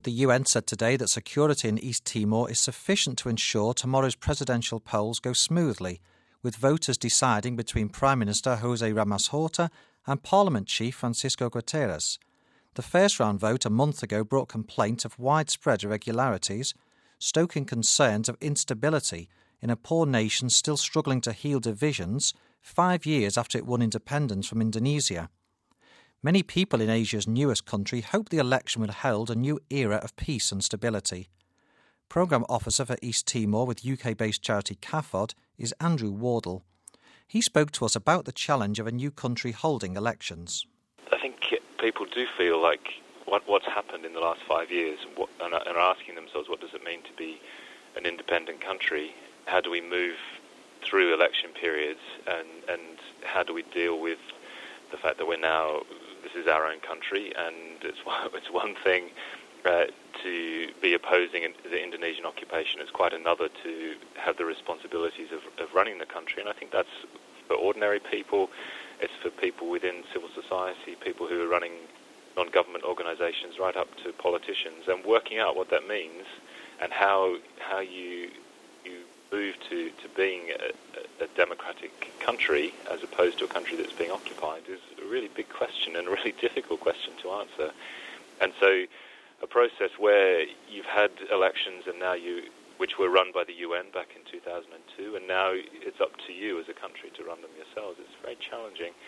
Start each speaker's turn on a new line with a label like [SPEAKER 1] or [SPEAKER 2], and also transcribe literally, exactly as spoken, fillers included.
[SPEAKER 1] The U N said today that security in East Timor is sufficient to ensure tomorrow's presidential polls go smoothly, with voters deciding between Prime Minister José Ramos Horta and Parliament Chief Francisco Guterres. The first-round vote a month ago brought complaint of widespread irregularities, stoking concerns of instability in a poor nation still struggling to heal divisions five years after it won independence from Indonesia. Many people in Asia's newest country hope the election will herald a new era of peace and stability. Programme Officer for East Timor with U K-based charity C A F O D is Andrew Wardle. He spoke to us about the challenge of a new country holding elections.
[SPEAKER 2] I think people do feel like what, what's happened in the last five years and, what, and are asking themselves, what does it mean to be an independent country? How do we move through election periods, and, and how do we deal with the fact that we're now, this is our own country, and it's one, it's one thing uh, to be opposing the Indonesian occupation. It's quite another to have the responsibilities of, of running the country, and I think that's for ordinary people, it's for people within civil society, people who are running non-government organisations, right up to politicians, and working out what that means and how how you you move to, to being a, a democratic country as opposed to a country that's being occupied is a really big question and a really difficult question to answer. And so a process where you've had elections and now you, which were run by the U N back in two thousand two, and now it's up to you as a country to run them yourselves. It's very challenging.